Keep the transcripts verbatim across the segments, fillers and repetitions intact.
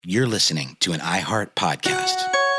You're listening to an iHeart podcast.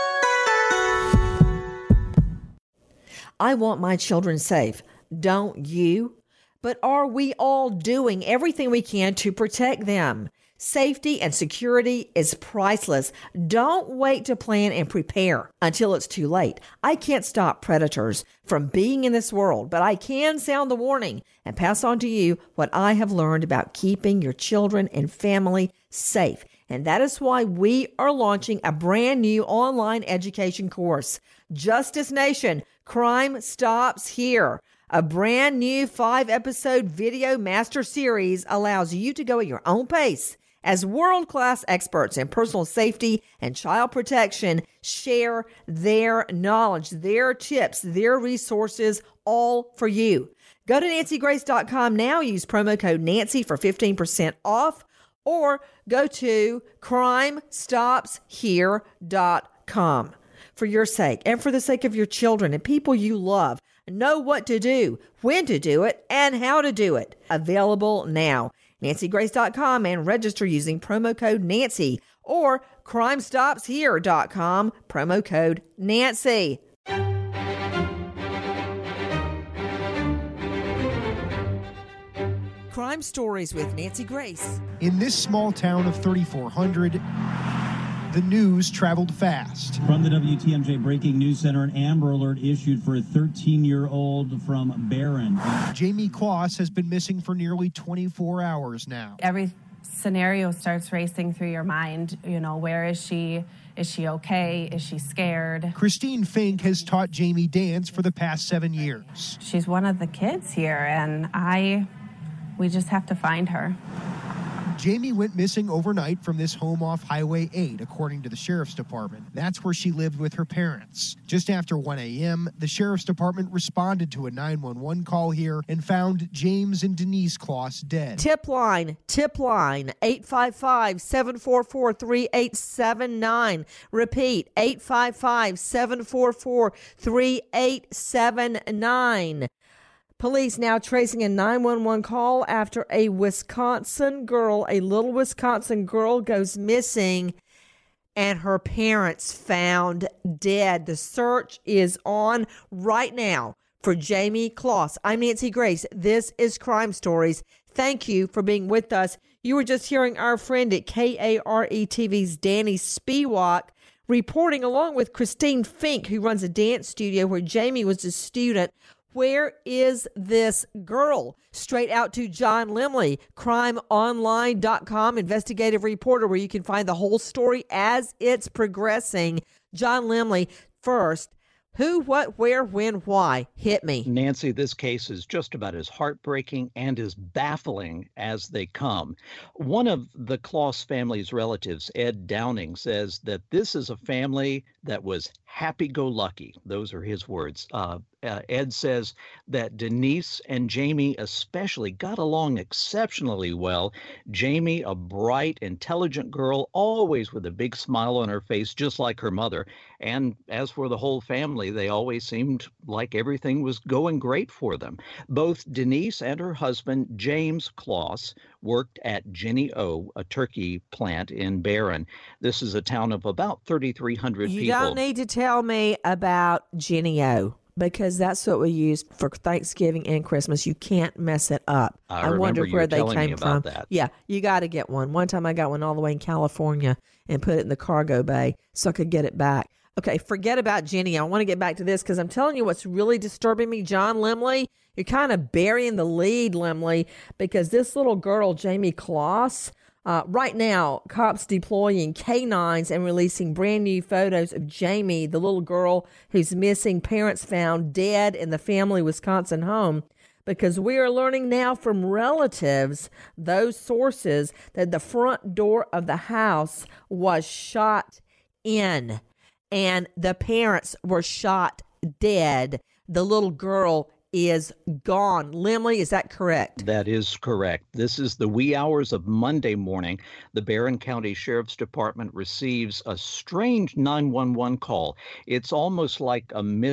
I want my children safe. Don't you? But are we all doing everything we can to protect them? Safety and security is priceless. Don't wait to plan and prepare until it's too late. I can't stop predators from being in this world, but I can sound the warning and pass on to you what I have learned about keeping your children and family safe. And that is why we are launching a brand new online education course, Justice Nation, Crime Stops Here. A brand new five-episode video master series allows you to go at your own pace as world-class experts in personal safety and child protection share their knowledge, their tips, their resources, all for you. Go to nancy grace dot com now. Use promo code Nancy for fifteen percent off, or go to crime stops here dot com. For your sake and for the sake of your children and people you love, know what to do, when to do it, and how to do it. Available now. nancy grace dot com and register using promo code Nancy, or crime stops here dot com, promo code Nancy. Crime Stories with Nancy Grace. In this small town of thirty-four hundred, the news traveled fast. From the W T M J Breaking News Center, an Amber Alert issued for a thirteen-year-old from Barron. Jamie Kloss has been missing for nearly twenty-four hours now. Every scenario starts racing through your mind. You know, where is she? Is she okay? Is she scared? Christine Fink has taught Jamie dance for the past seven years. She's one of the kids here, and I, we just have to find her. Jamie went missing overnight from this home off Highway eight, according to the Sheriff's Department. That's where she lived with her parents. Just after one a.m., the Sheriff's Department responded to a nine one one call here and found James and Denise Kloss dead. Tip line, tip line, eight five five, seven four four, three eight seven nine. Repeat, eight five five, seven four four, three eight seven nine. Police now tracing a nine one one call after a Wisconsin girl, a little Wisconsin girl, goes missing and her parents found dead. The search is on right now for Jamie Kloss. I'm Nancy Grace. This is Crime Stories. Thank you for being with us. You were just hearing our friend at K A R E T V's Danny Spiewak reporting, along with Christine Fink, who runs a dance studio where Jamie was a student. Where is this girl? Straight out to John Limley, crime online dot com investigative reporter, where you can find the whole story as it's progressing. John Limley, first, who, what, where, when, why? Hit me. Nancy, this case is just about as heartbreaking and as baffling as they come. One of the Kloss family's relatives, Ed Downing, says that this is a family that was happy-go-lucky. Those are his words. Uh, uh, Ed says that Denise and Jamie especially got along exceptionally well. Jamie, a bright, intelligent girl, always with a big smile on her face, just like her mother. And as for the whole family, they always seemed like everything was going great for them. Both Denise and her husband, James Kloss, worked at Jenny O, a turkey plant in Barron. This is a town of about thirty-three hundred you people. You don't need to tell me about Jenny O, because that's what we use for Thanksgiving and Christmas. You can't mess it up. I, I wonder you where were they telling came me about from. That. Yeah, you got to get one. One time I got one all the way in California and put it in the cargo bay so I could get it back. Okay, forget about Jenny. I want to get back to this because I'm telling you what's really disturbing me, John Limley. You're kind of burying the lead, Limley, because this little girl, Jamie Kloss, uh, right now, cops deploying canines and releasing brand new photos of Jamie, the little girl who's missing, parents found dead in the family Wisconsin home, because we are learning now from relatives, those sources, that the front door of the house was shot in. And the parents were shot dead. The little girl is gone. Limley, is that correct? That is correct. This is the wee hours of Monday morning. The Barron County Sheriff's Department receives a strange nine one one call. It's almost like a miss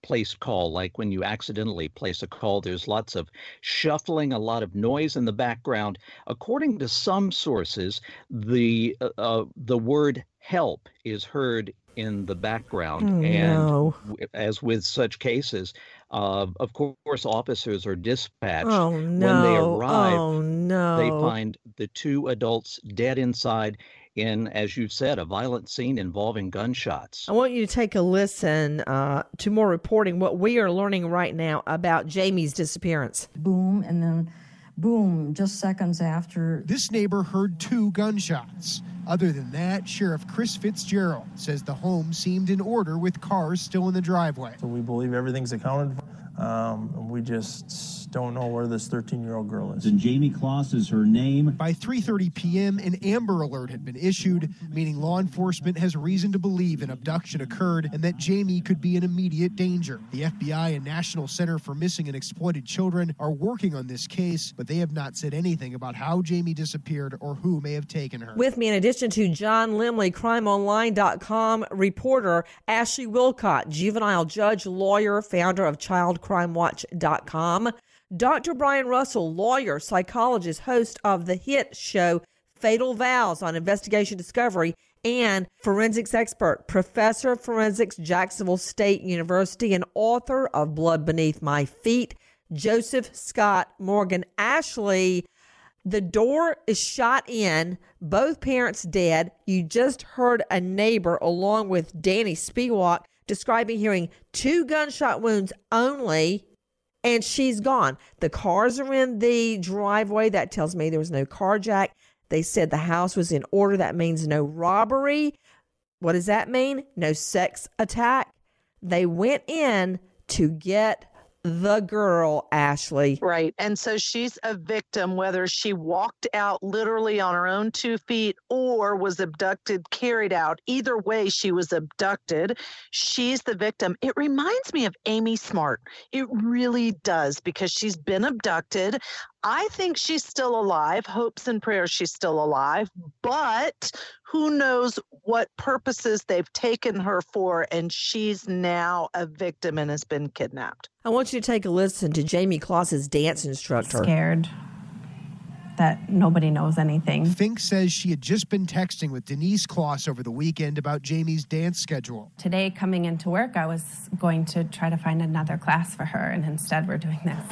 placed call, like when you accidentally place a call, there's lots of shuffling, a lot of noise in the background. According to some sources, the uh, uh, the word help is heard in the background. Oh, and no. w- as with such cases, uh, of course, officers are dispatched. Oh, When they no. arrive, Oh, no. they find the two adults dead inside in, as you said, a violent scene involving gunshots. I want you to take a listen uh, to more reporting, what we are learning right now about Jamie's disappearance. Boom, and then boom, just seconds after. This neighbor heard two gunshots. Other than that, Sheriff Chris Fitzgerald says the home seemed in order with cars still in the driveway. So we believe everything's accounted for. Um, we just don't know where this thirteen-year-old girl is. And Jamie Kloss is her name. By three thirty p.m., an Amber Alert had been issued, meaning law enforcement has reason to believe an abduction occurred and that Jamie could be in immediate danger. The F B I and National Center for Missing and Exploited Children are working on this case, but they have not said anything about how Jamie disappeared or who may have taken her. With me, in addition to John Limley, crime online dot com reporter, Ashley Wilcott, juvenile judge, lawyer, founder of child crime watch dot com, Doctor Brian Russell, lawyer, psychologist, host of the hit show Fatal Vows on Investigation Discovery, and forensics expert, professor of forensics, Jacksonville State University, and author of Blood Beneath My Feet, Joseph Scott Morgan. Ashley, the door is shot in, both parents dead. You just heard a neighbor, along with Danny Spiewak, describing hearing two gunshot wounds only, and she's gone. The cars are in the driveway. That tells me there was no carjack. They said the house was in order. That means no robbery. What does that mean? No sex attack. They went in to get the girl, Ashley. Right. And so she's a victim, whether she walked out literally on her own two feet or was abducted, carried out. Either way, she was abducted. She's the victim. It reminds me of Amy Smart. It really does, because she's been abducted. I think she's still alive. Hopes and prayers she's still alive. But who knows what purposes they've taken her for, and she's now a victim and has been kidnapped. I want you to take a listen to Jamie Kloss's dance instructor. Scared that nobody knows anything. Fink says she had just been texting with Denise Kloss over the weekend about Jamie's dance schedule. Today, coming into work, I was going to try to find another class for her, and instead we're doing this.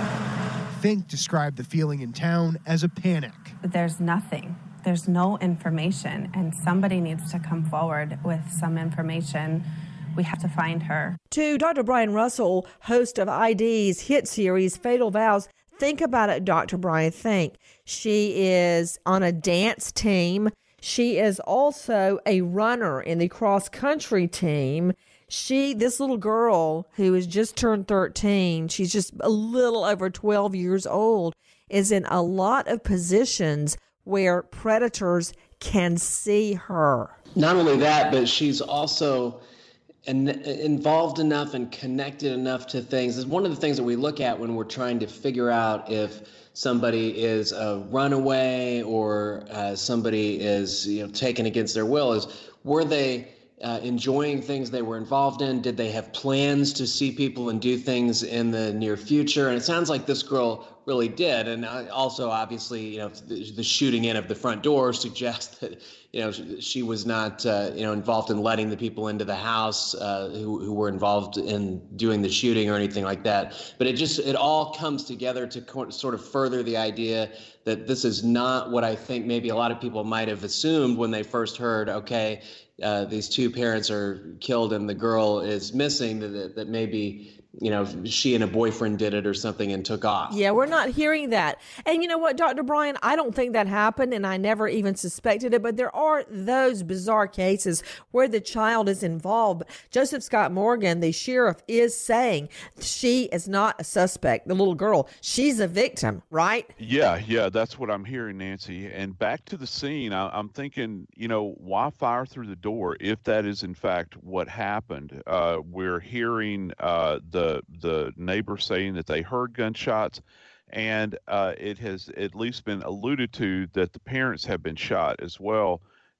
Fink described the feeling in town as a panic. There's nothing. There's no information, and somebody needs to come forward with some information. We have to find her. To Doctor Brian Russell, host of I D's hit series Fatal Vows. Think about it, Doctor Brian. Think. She is on a dance team. She is also a runner in the cross-country team. She, this little girl who has just turned thirteen, she's just a little over twelve years old, is in a lot of positions where predators can see her. Not only that, but she's also in, involved enough and connected enough to things. It's one of the things that we look at when we're trying to figure out if somebody is a runaway or uh, somebody is, you know, taken against their will, is were they Uh, enjoying things they were involved in? Did they have plans to see people and do things in the near future? And it sounds like this girl really did. And also, obviously, you know, the, the shooting in of the front door suggests that, you know, she, she was not, uh, you know, involved in letting the people into the house uh, who, who were involved in doing the shooting or anything like that. But it just, it all comes together to co- sort of further the idea that this is not what I think maybe a lot of people might have assumed when they first heard, okay, Uh, these two parents are killed and the girl is missing, that, that maybe, you know, she and a boyfriend did it or something and took off. Yeah, we're not hearing that. And you know what, Doctor Brian, I don't think that happened, and I never even suspected it, but there are those bizarre cases where the child is involved. Joseph Scott Morgan, the sheriff, is saying she is not a suspect, the little girl. She's a victim, right? Yeah, yeah, that's what I'm hearing, Nancy. And back to the scene, I, I'm thinking, you know, why fire through the door if that is, in fact, what happened? Uh, we're hearing uh, the The, the neighbor saying that they heard gunshots, and uh, it has at least been alluded to that the parents have been shot as well.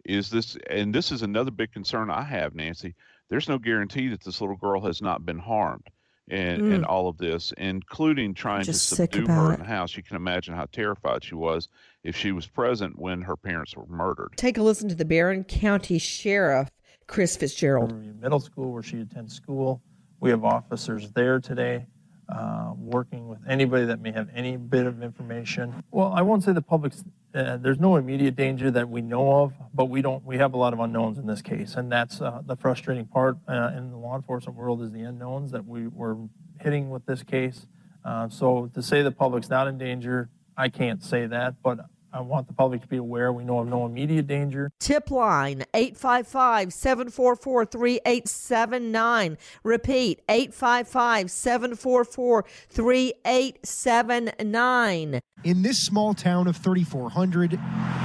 is this, and this is another big concern I have, Nancy. There's no guarantee that this little girl has not been harmed in, Mm. in all of this, including trying Just to sick subdue about her it. in the house. You can imagine how terrified she was if she was present when her parents were murdered. Take a listen to the Barron County Sheriff, Chris Fitzgerald. Middle school where she attends school. We have officers there today uh, working with anybody that may have any bit of information. Well, I won't say the public's, uh, there's no immediate danger that we know of, but we don't, we have a lot of unknowns in this case. And that's uh, the frustrating part uh, in the law enforcement world is the unknowns that we were hitting with this case. Uh, so to say the public's not in danger, I can't say that, but I want the public to be aware we know of no immediate danger. Tip line, eight five five, seven four four, three eight seven nine. Repeat, eight five five, seven four four, three eight seven nine. In this small town of thirty-four hundred,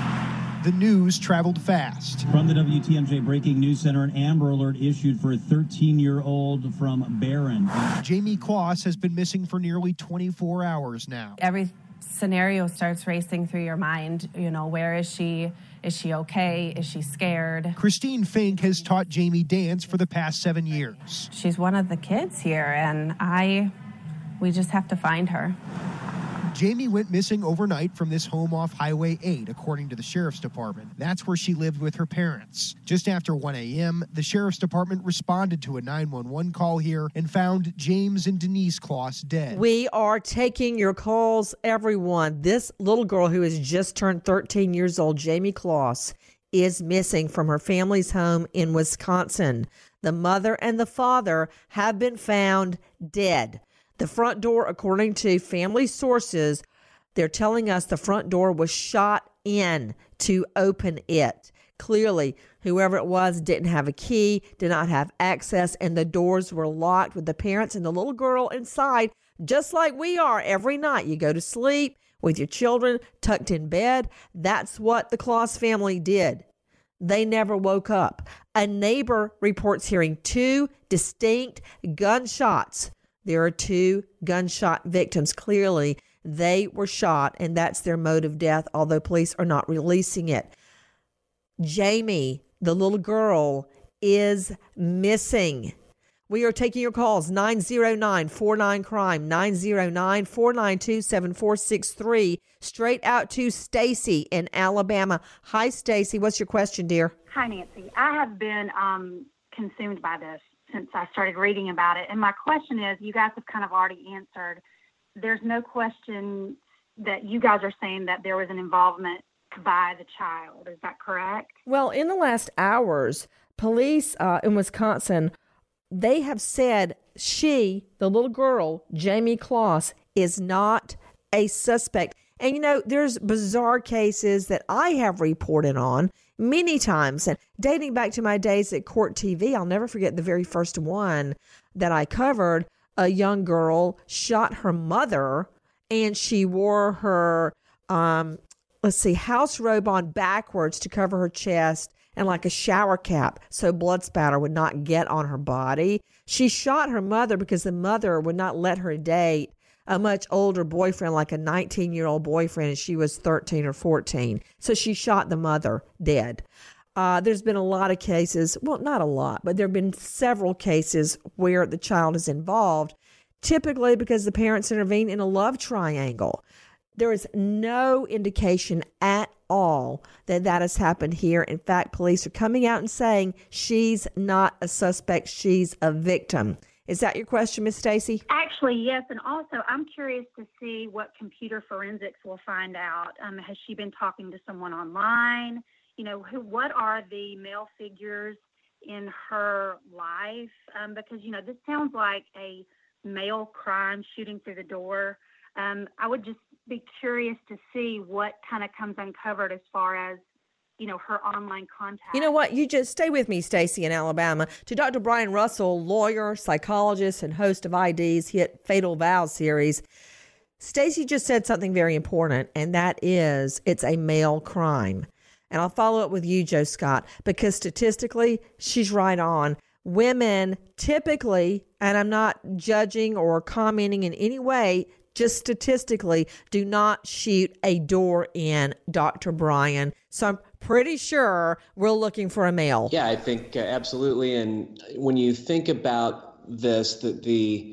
the news traveled fast. From the W T M J Breaking News Center, an Amber Alert issued for a thirteen-year-old from Barron. Jamie Kloss has been missing for nearly twenty-four hours now. Every scenario starts racing through your mind. You know, where is she? Is she okay? Is she scared? Christine Fink has taught Jamie dance for the past seven years. She's one of the kids here, and I, we just have to find her. Jamie went missing overnight from this home off Highway eight, according to the Sheriff's Department. That's where she lived with her parents. Just after one a.m., the Sheriff's Department responded to a nine one one call here and found James and Denise Kloss dead. We are taking your calls, everyone. This little girl who has just turned thirteen years old, Jamie Kloss, is missing from her family's home in Wisconsin. The mother and the father have been found dead. The front door, according to family sources, they're telling us the front door was shot in to open it. Clearly, whoever it was didn't have a key, did not have access, and the doors were locked with the parents and the little girl inside, just like we are every night. You go to sleep with your children tucked in bed. That's what the Kloss family did. They never woke up. A neighbor reports hearing two distinct gunshots. There are two gunshot victims. Clearly, they were shot, and that's their mode of death, although police are not releasing it. Jamie, the little girl, is missing. We are taking your calls, nine zero nine, four nine, crime, nine zero nine, four nine two, seven four six three. Straight out to Stacy in Alabama. Hi, Stacy. What's your question, dear? Hi, Nancy. I have been um, consumed by this since I started reading about it. And my question is, you guys have kind of already answered. There's no question that you guys are saying that there was an involvement by the child. Is that correct? Well, in the last hours, police uh, in Wisconsin, they have said she, the little girl, Jamie Kloss, is not a suspect. And, you know, there's bizarre cases that I have reported on many times. And dating back to my days at Court T V, I'll never forget the very first one that I covered. A young girl shot her mother, and she wore her, um, let's see, house robe on backwards to cover her chest and like a shower cap so blood spatter would not get on her body. She shot her mother because the mother would not let her date a much older boyfriend, like a nineteen-year-old boyfriend, and she was thirteen or fourteen. So she shot the mother dead. Uh, there's been a lot of cases, well, not a lot, but there have been several cases where the child is involved, typically because the parents intervene in a love triangle. There is no indication at all that that has happened here. In fact, police are coming out and saying she's not a suspect, she's a victim. Is that your question, Miss Stacy? Actually, yes. And also, I'm curious to see what computer forensics will find out. Um, has she been talking to someone online? You know, who? What are the male figures in her life? Um, because, you know, this sounds like a male crime shooting through the door. Um, I would just be curious to see what kind of comes uncovered as far as, you know, her online contact. You know what? You just stay with me, Stacy, in Alabama. To Doctor Brian Russell, lawyer, psychologist, and host of I D's hit Fatal Vows series, Stacy just said something very important, and that is it's a male crime. And I'll follow up with you, Joe Scott, because statistically, she's right on. Women typically, and I'm not judging or commenting in any way, just statistically, do not shoot a door in, Doctor Brian. So I'm pretty sure we're looking for a male. Yeah, I think uh, absolutely. And when you think about this, that the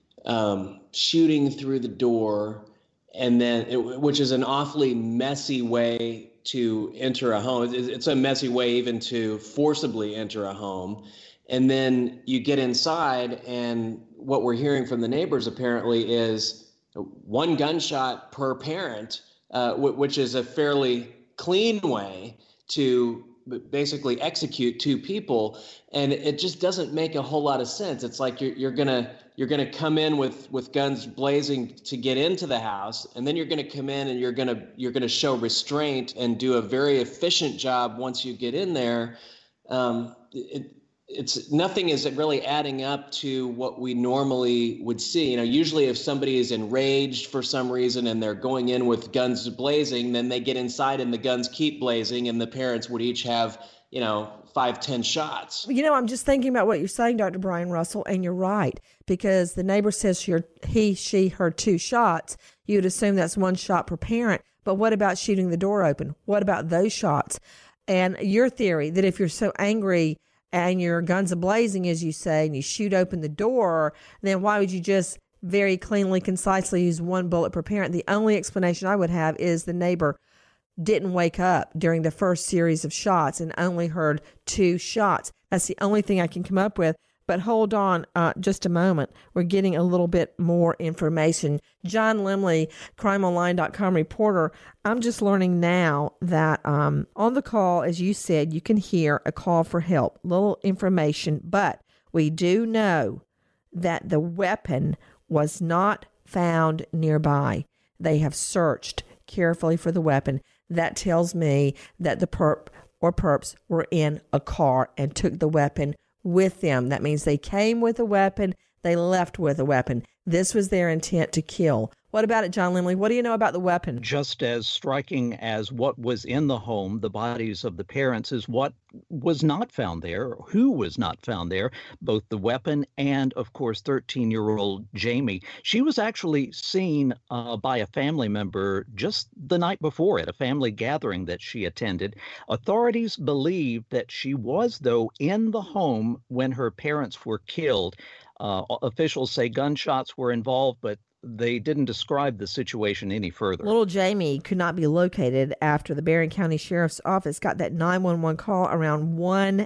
um, shooting through the door, and then it, which is an awfully messy way to enter a home. It, it's a messy way even to forcibly enter a home. And then you get inside, and what we're hearing from the neighbors apparently is one gunshot per parent, uh, w- which is a fairly clean way to basically execute two people. And it just doesn't make a whole lot of sense. It's like you're, you're gonna you're gonna come in with, with guns blazing to get into the house, and then you're gonna come in and you're gonna you're gonna show restraint and do a very efficient job once you get in there. Um, it, It's nothing is really adding up to what we normally would see. You know, usually if somebody is enraged for some reason and they're going in with guns blazing, then they get inside and the guns keep blazing, and the parents would each have, you know, five, ten shots. You know, I'm just thinking about what you're saying, Doctor Brian Russell, and you're right, because the neighbor says she, he, she, her two shots. You'd assume that's one shot per parent. But what about shooting the door open? What about those shots? And your theory that if you're so angry and your guns are blazing, as you say, and you shoot open the door, then why would you just very cleanly, concisely use one bullet per parent? The only explanation I would have is the neighbor didn't wake up during the first series of shots and only heard two shots. That's the only thing I can come up with. But hold on uh, just a moment. We're getting a little bit more information. John Lemley, crime online dot com reporter. I'm just learning now that um, on the call, as you said, you can hear a call for help. Little information, but we do know that the weapon was not found nearby. They have searched carefully for the weapon. That tells me that the perp or perps were in a car and took the weapon with them. That means they came with a weapon, they left with a weapon. This was their intent to kill. What about it, John Lemley? What do you know about the weapon? Just as striking as what was in the home, the bodies of the parents, is what was not found there, who was not found there, both the weapon and, of course, thirteen-year-old Jamie. She was actually seen uh, by a family member just the night before at a family gathering that she attended. Authorities believe that she was, though, in the home when her parents were killed. Uh, officials say gunshots were involved, but they didn't describe the situation any further. Little Jamie could not be located after the Barron County Sheriff's Office got that nine one one call around one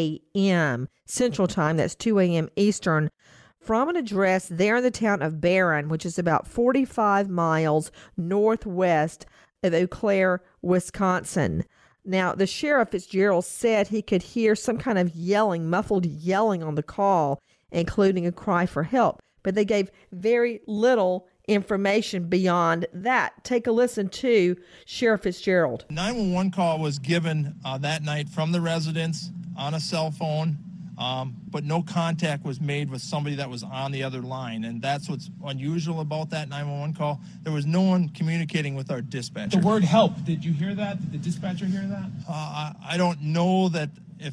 a.m. Central Time. That's two a.m. Eastern, from an address there in the town of Barron, which is about forty-five miles northwest of Eau Claire, Wisconsin. Now, the sheriff, Fitzgerald, said he could hear some kind of yelling, muffled yelling on the call, including a cry for help. But they gave very little information beyond that. Take a listen to Sheriff Fitzgerald. nine one one call was given uh, that night from the residence on a cell phone, um, but no contact was made with somebody that was on the other line. And that's what's unusual about that nine one one call. There was no one communicating with our dispatcher. The word help, did you hear that? Did the dispatcher hear that? Uh, I, I don't know that if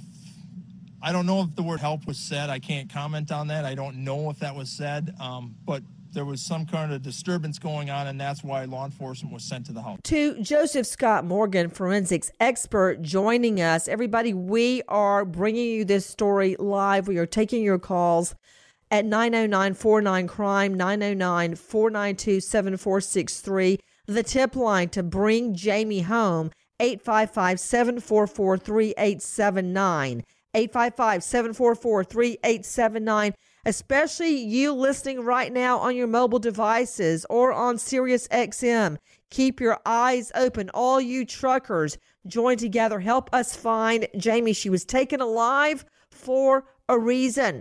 I don't know if the word help was said. I can't comment on that. I don't know if that was said, um, but there was some kind of disturbance going on, and that's why law enforcement was sent to the house. To Joseph Scott Morgan, forensics expert, joining us. Everybody, we are bringing you this story live. We are taking your calls at nine oh nine four nine crime, nine oh nine four nine two seven four six three. The tip line to bring Jamie home, eight five five, seven four four, three eight seven nine. eight five five, seven four four, three eight seven nine. Especially you listening right now on your mobile devices or on Sirius X M. Keep your eyes open. All you truckers, join together. Help us find Jamie. She was taken alive for a reason.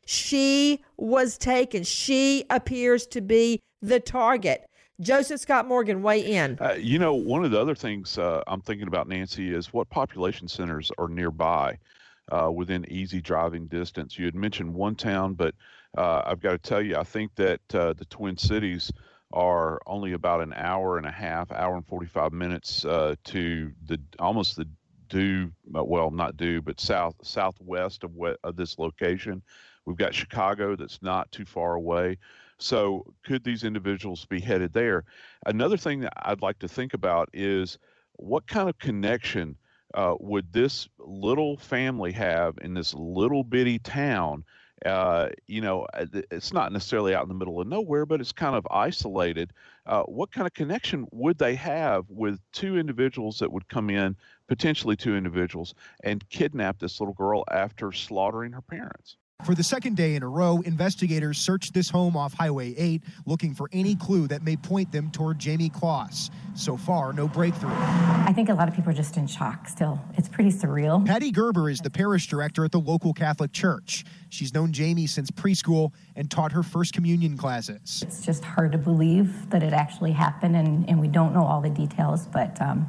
She was taken. She appears to be the target. Joseph Scott Morgan, weigh in. Uh, you know, one of the other things uh, I'm thinking about, Nancy, is what population centers are nearby. Uh, within easy driving distance. You had mentioned one town, but uh, I've got to tell you, I think that uh, the Twin Cities are only about an hour and a half, hour and forty-five minutes uh, to the almost the due, well, not due, but south southwest of, what, of this location. We've got Chicago that's not too far away. So could these individuals be headed there? Another thing that I'd like to think about is what kind of connection uh, would this little family have in this little bitty town? Uh, you know, it's not necessarily out in the middle of nowhere, but it's kind of isolated. Uh, what kind of connection would they have with two individuals that would come in, potentially two individuals, and kidnap this little girl after slaughtering her parents? For the second day in a row, investigators searched this home off Highway eight, looking for any clue that may point them toward Jamie Kloss. So far, no breakthrough. I think a lot of people are just in shock still. It's pretty surreal. Patty Gerber is the parish director at the local Catholic church. She's known Jamie since preschool and taught her first communion classes. It's just hard to believe that it actually happened, and, and we don't know all the details, but um,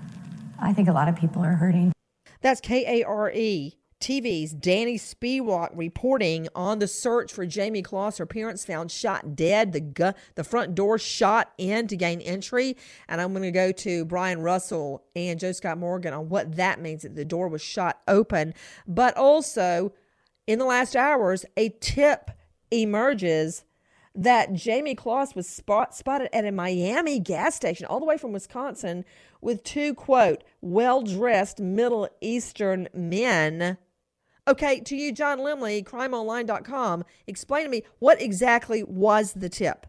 I think a lot of people are hurting. That's K A R E T V's Danny Spiewak reporting on the search for Jamie Kloss. Her parents found shot dead, the gu- the front door shot in to gain entry. And I'm going to go to Brian Russell and Joe Scott Morgan on what that means, that the door was shot open. But also, in the last hours, a tip emerges that Jamie Kloss was spot- spotted at a Miami gas station all the way from Wisconsin with two, quote, well-dressed Middle Eastern men. Okay, to you, John Limley, crime online dot com, explain to me, what exactly was the tip?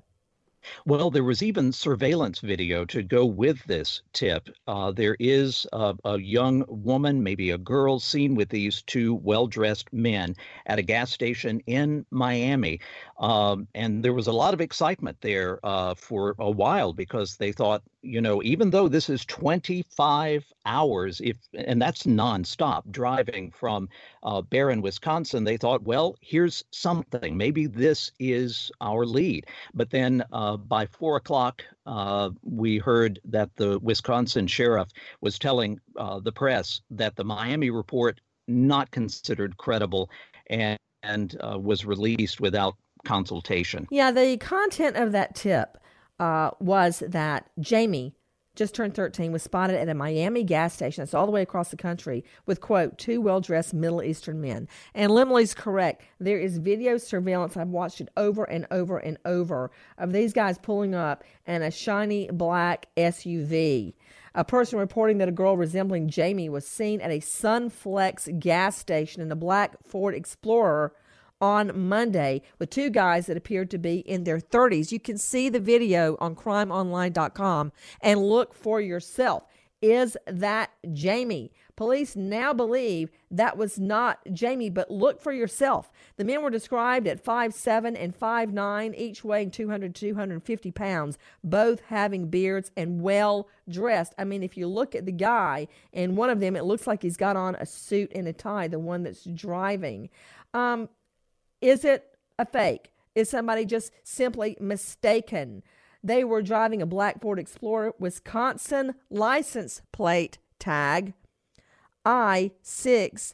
Well, there was even surveillance video to go with this tip. Uh, there is a, a young woman, maybe a girl, seen with these two well-dressed men at a gas station in Miami. Um, and there was a lot of excitement there uh, for a while because they thought, you know, even though this is twenty-five hours, if and that's nonstop driving from uh, Barron, Wisconsin, they thought, well, here's something. Maybe this is our lead. But then uh, by four o'clock, uh, we heard that the Wisconsin sheriff was telling uh, the press that the Miami report not considered credible and, and uh, was released without consultation. Yeah, the content of that tip uh, was that Jamie, just turned thirteen, was spotted at a Miami gas station. That's all the way across the country with, quote, two well-dressed Middle Eastern men. And Limley's correct. There is video surveillance. I've watched it over and over and over of these guys pulling up in a shiny black S U V. A person reporting that a girl resembling Jamie was seen at a Sunflex gas station in a black Ford Explorer on Monday with two guys that appeared to be in their thirties. You can see the video on crime online dot com and look for yourself. Is that Jamie? Police now believe that was not Jamie, but look for yourself. The men were described at five seven and five nine, each weighing two hundred to two hundred fifty pounds, both having beards and well dressed. I mean, if you look at the guy, and one of them, it looks like he's got on a suit and a tie, the one that's driving. Um, Is it a fake? Is somebody just simply mistaken? They were driving a black Ford Explorer, Wisconsin license plate tag I sixty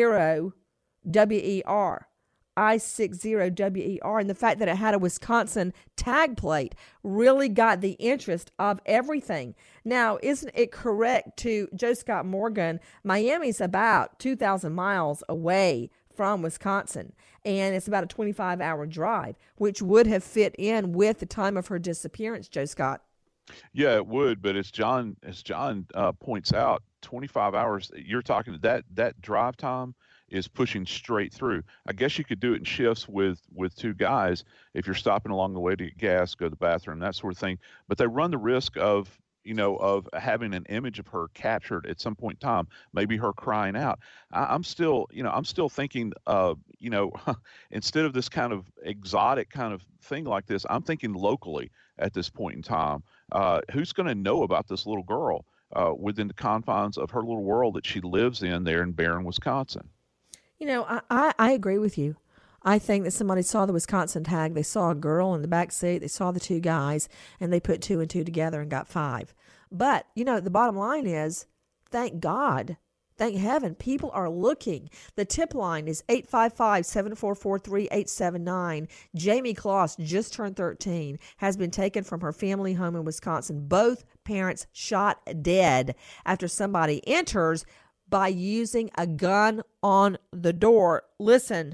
W E R. I sixty W E R. And the fact that it had a Wisconsin tag plate really got the interest of everything. Now, isn't it correct to Joe Scott Morgan, Miami's about two thousand miles away from Wisconsin, and it's about a twenty-five hour drive, which would have fit in with the time of her disappearance, Joe Scott. Yeah, it would, but as John as John uh, points out, twenty-five hours, you're talking that that drive time is pushing straight through. I guess you could do it in shifts with with two guys if you're stopping along the way to get gas, go to the bathroom, that sort of thing. But they run the risk of you know, of having an image of her captured at some point in time, maybe her crying out. I, I'm still, you know, I'm still thinking, uh, you know, instead of this kind of exotic kind of thing like this, I'm thinking locally at this point in time. Uh, who's going to know about this little girl uh, within the confines of her little world that she lives in there in Barron, Wisconsin? You know, I, I, I agree with you. I think that somebody saw the Wisconsin tag, they saw a girl in the back seat, they saw the two guys, and they put two and two together and got five. But, you know, the bottom line is, thank God, thank heaven, people are looking. The tip line is eight five five, seven four four, three eight seven nine. Jamie Kloss just turned thirteen, has been taken from her family home in Wisconsin. Both parents shot dead after somebody enters by using a gun on the door. Listen,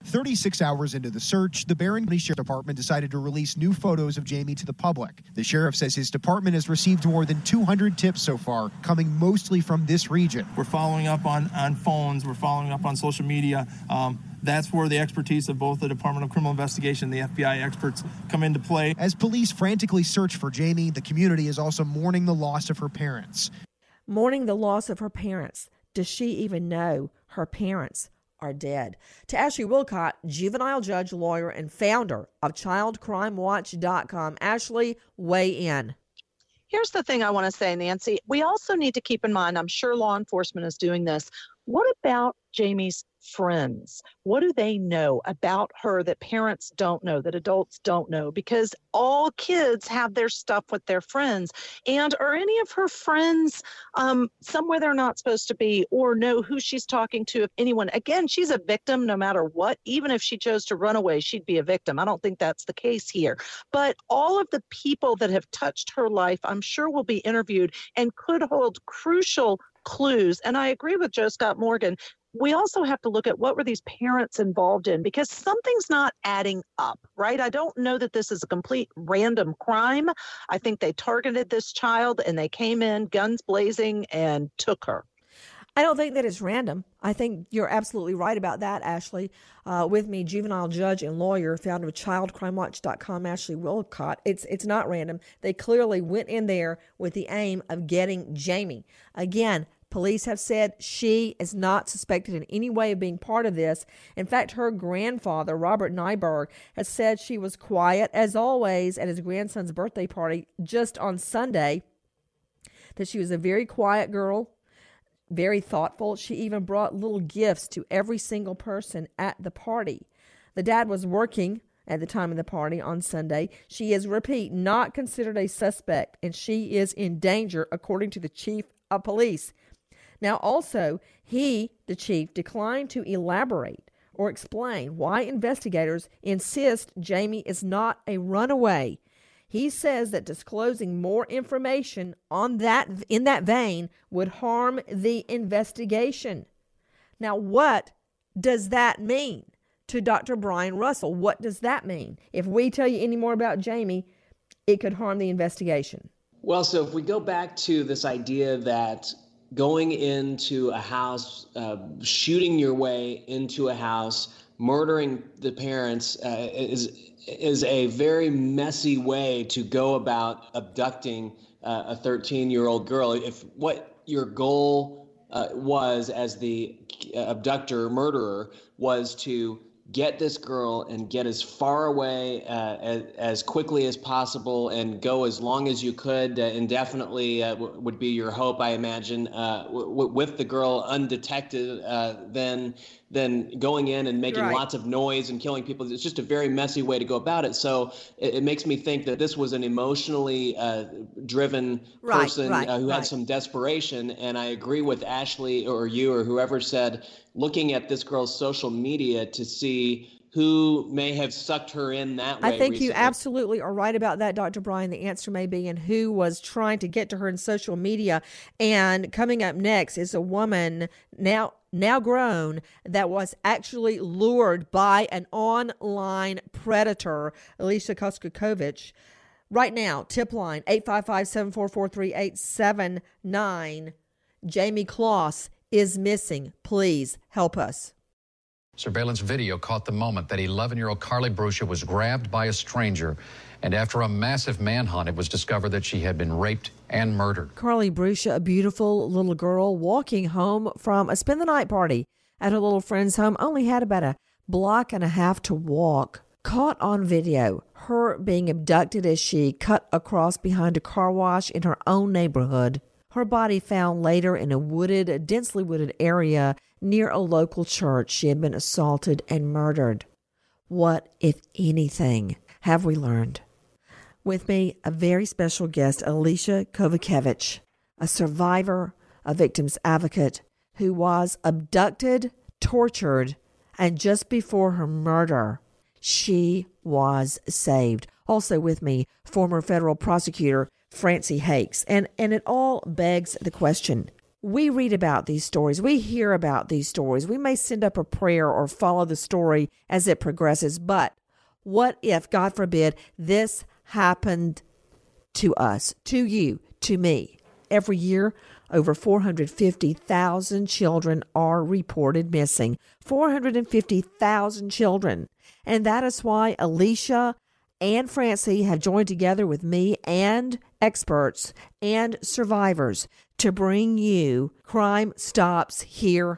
thirty-six hours into the search, the Barron County Sheriff's Department decided to release new photos of Jamie to the public. The sheriff says his department has received more than two hundred tips so far, coming mostly from this region. We're following up on, on phones. We're following up on social media. Um, That's where the expertise of both the Department of Criminal Investigation and the F B I experts come into play. As police frantically search for Jamie, the community is also mourning the loss of her parents. Mourning the loss of her parents. Does she even know her parents are dead? To Ashley Wilcott, juvenile judge, lawyer, and founder of child crime watch dot com. Ashley, weigh in. Here's the thing I want to say, Nancy. We also need to keep in mind, I'm sure law enforcement is doing this, what about Jamie's friends? What do they know about her that parents don't know, that adults don't know? Because all kids have their stuff with their friends. And are any of her friends um, somewhere they're not supposed to be, or know who she's talking to, if anyone? Again, she's a victim no matter what. Even if she chose to run away, she'd be a victim. I don't think that's the case here. But all of the people that have touched her life, I'm sure will be interviewed and could hold crucial clues. And I agree with Joe Scott Morgan. We also have to look at what were these parents involved in, because something's not adding up, right? I don't know that this is a complete random crime. I think they targeted this child and they came in guns blazing and took her. I don't think that it's random. I think you're absolutely right about that, Ashley. Uh, with me, juvenile judge and lawyer, founder of child crime watch dot com, Ashley Wilcott. It's it's not random. They clearly went in there with the aim of getting Jamie. Again, police have said she is not suspected in any way of being part of this. In fact, her grandfather, Robert Nyberg, has said she was quiet, as always, at his grandson's birthday party just on Sunday, that she was a very quiet girl, very thoughtful. She even brought little gifts to every single person at the party. The dad was working at the time of the party on Sunday. She is, repeat, not considered a suspect, and she is in danger, according to the chief of police. Now, also, he, the chief, declined to elaborate or explain why investigators insist Jamie is not a runaway. He says that disclosing more information on that in that vein would harm the investigation. Now, what does that mean to Doctor Brian Russell? What does that mean? If we tell you any more about Jamie, it could harm the investigation. Well, so if we go back to this idea that going into a house, uh, shooting your way into a house, murdering the parents uh, is is a very messy way to go about abducting uh, a thirteen-year-old girl. If what your goal uh, was as the abductor, murderer, was to get this girl and get as far away uh, as, as quickly as possible and go as long as you could uh, indefinitely uh, w- would be your hope, I imagine, uh, w- w- with the girl undetected, uh, then then going in and making Right. lots of noise and killing people. It's just a very messy way to go about it. So it, it makes me think that this was an emotionally uh, driven Right, person right, uh, who right. had some desperation. And I agree with Ashley or you or whoever said, looking at this girl's social media to see who may have sucked her in that way. I think you recently. absolutely are right about that, Doctor Brian. The answer may be in who was trying to get to her in social media. And coming up next is a woman now now grown that was actually lured by an online predator, Alicia Koskokovich. Right now, tip line eight five five, seven four four, three eight seven nine. Jamie Kloss is missing. Please help us. Surveillance video caught the moment that eleven-year-old Carly Bruscia was grabbed by a stranger, and after a massive manhunt, it was discovered that she had been raped and murdered. Carly Bruscia, a beautiful little girl walking home from a spend-the-night party at her little friend's home, only had about a block and a half to walk. Caught on video, her being abducted as she cut across behind a car wash in her own neighborhood. Her body found later in a wooded, densely wooded area near a local church. She had been assaulted and murdered. What, if anything, have we learned? With me, a very special guest, Alicia Kovacevic, a survivor, a victim's advocate, who was abducted, tortured, and just before her murder, she was saved. Also with me, former federal prosecutor Francie Hakes. And, and it all begs the question, we read about these stories. We hear about these stories. We may send up a prayer or follow the story as it progresses. But what if, God forbid, this happened to us, to you, to me? Every year, over four hundred fifty thousand children are reported missing. four hundred fifty thousand children. And that is why Alicia and Francie have joined together with me and experts and survivors to bring you Crime Stops Here,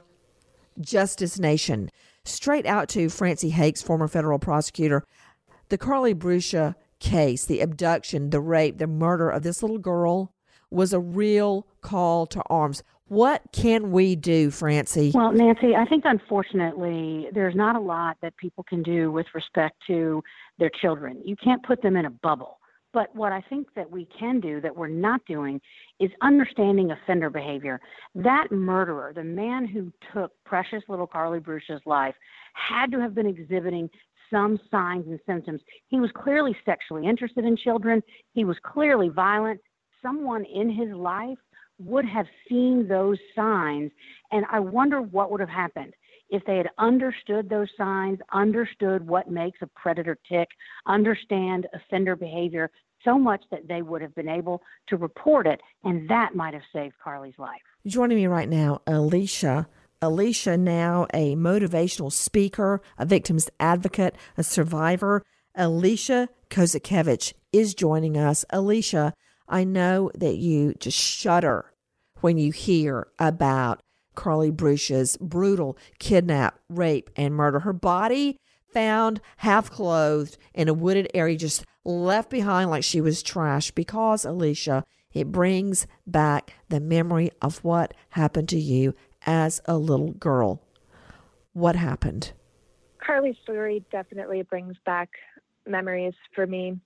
Justice Nation. Straight out to Francie Hakes, former federal prosecutor. The Carly Bruscia case, the abduction, the rape, the murder of this little girl was a real call to arms. What can we do, Francie? Well, Nancy, I think unfortunately there's not a lot that people can do with respect to their children. You can't put them in a bubble. But what I think that we can do that we're not doing is understanding offender behavior. That murderer, the man who took precious little Carly Bruscia's life, had to have been exhibiting some signs and symptoms. He was clearly sexually interested in children. He was clearly violent. Someone in his life would have seen those signs, and I wonder what would have happened if they had understood those signs, understood what makes a predator tick, understand offender behavior so much that they would have been able to report it, and that might have saved Carly's life. Joining me right now, Alicia. Alicia, now a motivational speaker, a victim's advocate, a survivor. Alicia Kozakevich is joining us. Alicia, I know that you just shudder when you hear about Carly Bruscia's brutal kidnap, rape, and murder. Her body found half-clothed in a wooded area, just left behind like she was trash because, Alicia, it brings back the memory of what happened to you as a little girl. What happened? Carly's story definitely brings back memories for me.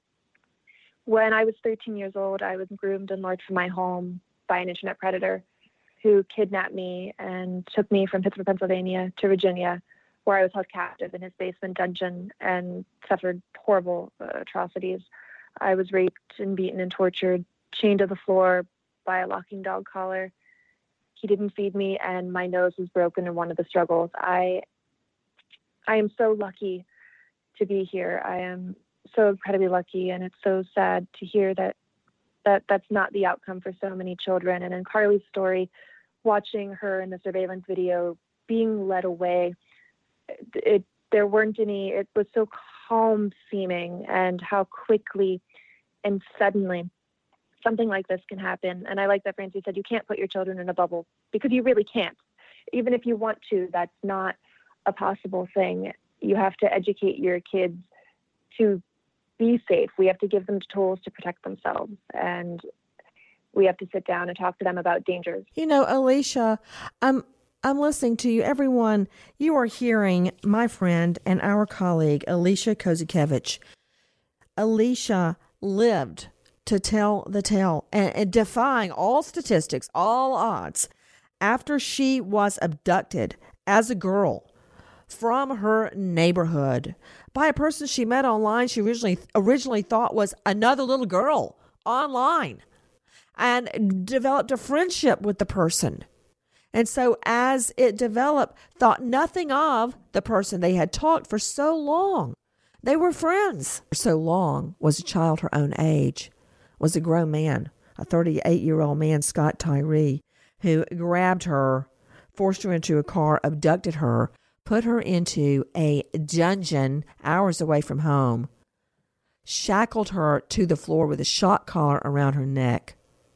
When I was thirteen years old, I was groomed and lured from my home by an internet predator who kidnapped me and took me from Pittsburgh, Pennsylvania to Virginia, where I was held captive in his basement dungeon and suffered horrible uh, atrocities. I was raped and beaten and tortured, chained to the floor by a locking dog collar. He didn't feed me, and my nose was broken in one of the struggles. I, I am so lucky to be here. I am so incredibly lucky, and it's so sad to hear that that that's not the outcome for so many children. And in Carly's story, watching her in the surveillance video being led away, it, it there weren't any, it was so calm seeming, and how quickly and suddenly something like this can happen. And I like that Francie said you can't put your children in a bubble, because you really can't. Even if you want to, that's not a possible thing. You have to educate your kids to be safe. We have to give them tools to protect themselves, and we have to sit down and talk to them about dangers. You know, Alicia, I'm I'm listening to you. Everyone, you are hearing my friend and our colleague, Alicia Kozakevich. Alicia lived to tell the tale, and, and defying all statistics, all odds, after she was abducted as a girl from her neighborhood by a person she met online she originally originally thought was another little girl online, and developed a friendship with the person. And so as it developed, thought nothing of the person they had talked for so long. They were friends for so long. Was a child her own age, was a grown man, a thirty-eight-year-old man, Scott Tyree, who grabbed her, forced her into a car, abducted her, put her into a dungeon hours away from home, shackled her to the floor with a shock collar around her neck,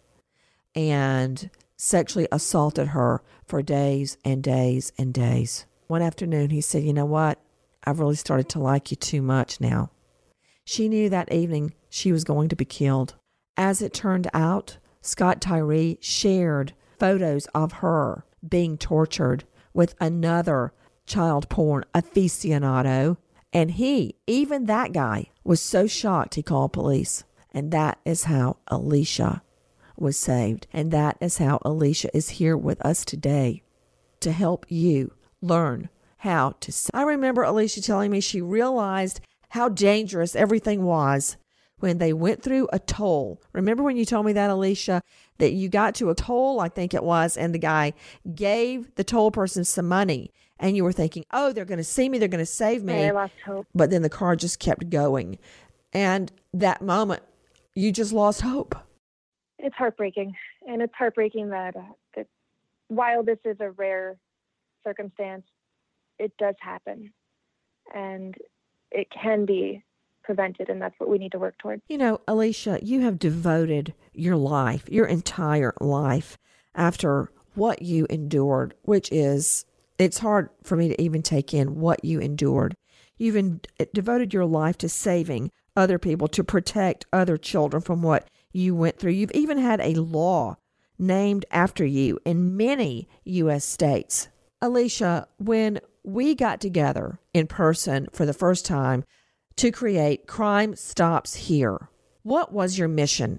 and sexually assaulted her for days and days and days. One afternoon, he said, you know what? I've really started to like you too much now. She knew that evening she was going to be killed. As it turned out, Scott Tyree shared photos of her being tortured with another child porn aficionado. And he, even that guy, was so shocked he called police. And that is how Alicia was saved. And that is how Alicia is here with us today to help you learn how to save. I remember Alicia telling me she realized how dangerous everything was when they went through a toll. Remember when you told me that, Alicia? that you got to a toll, I think it was, and the guy gave the toll person some money, and you were thinking, oh, they're going to see me, they're going to save me. I lost hope. But then the car just kept going. And that moment, you just lost hope. It's heartbreaking. And it's heartbreaking that, uh, that while this is a rare circumstance, it does happen. And it can be prevented, and that's what we need to work toward. You know, Alicia, you have devoted your life, your entire life, after what you endured, which is, it's hard for me to even take in what you endured. You've in, devoted your life to saving other people, to protect other children from what you went through. You've even had a law named after you in many U S states. Alicia, when we got together in person for the first time to create Crime Stops Here, what was your mission?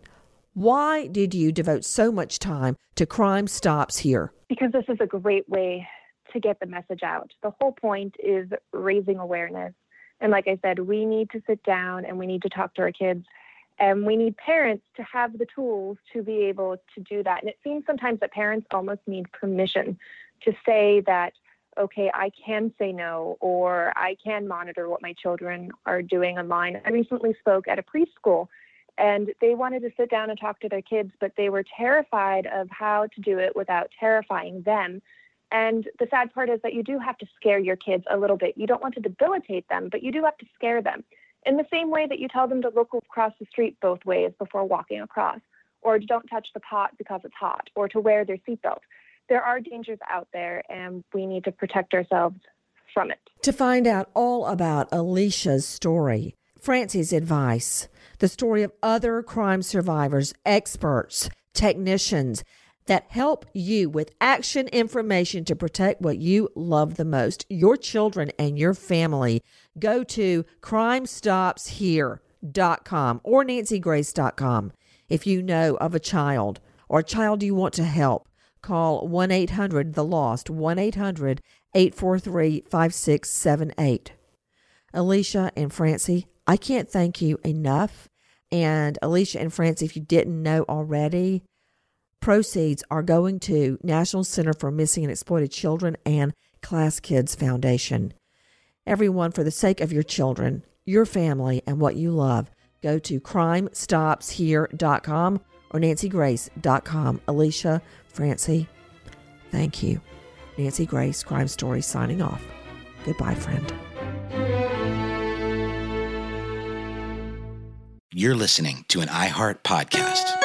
Why did you devote so much time to Crime Stops Here? Because this is a great way to get the message out. The whole point is raising awareness. And like I said, we need to sit down and we need to talk to our kids. And we need parents to have the tools to be able to do that. And it seems sometimes that parents almost need permission to say that, okay, I can say no, or I can monitor what my children are doing online. I recently spoke at a preschool, and they wanted to sit down and talk to their kids, but they were terrified of how to do it without terrifying them. And the sad part is that you do have to scare your kids a little bit. You don't want to debilitate them, but you do have to scare them. In the same way that you tell them to look across the street both ways before walking across, or don't touch the pot because it's hot, or to wear their seatbelt. There are dangers out there, and we need to protect ourselves from it. To find out all about Alicia's story, Francie's advice, the story of other crime survivors, experts, technicians that help you with action information to protect what you love the most, your children and your family, go to crime stops here dot com or nancy grace dot com. If you know of a child or a child you want to help, call one eight hundred the lost, one eight hundred eight four three five six seven eight. Alicia and Francie, I can't thank you enough. And Alicia and Francie, if you didn't know already, proceeds are going to National Center for Missing and Exploited Children and Class Kids Foundation. Everyone, for the sake of your children, your family, and what you love, go to crime stops here dot com or nancy grace dot com. Alicia, Francie, thank you. Nancy Grace, Crime Stories, signing off. Goodbye, friend. You're listening to an iHeart podcast.